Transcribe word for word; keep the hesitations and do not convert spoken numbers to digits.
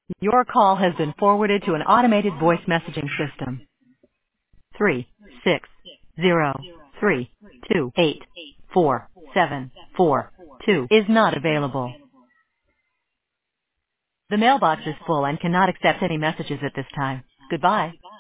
Your call has been forwarded to an automated voice messaging system. Three six zero three two eight four seven four two is not available. The mailbox is full and cannot accept any messages at this time. Goodbye.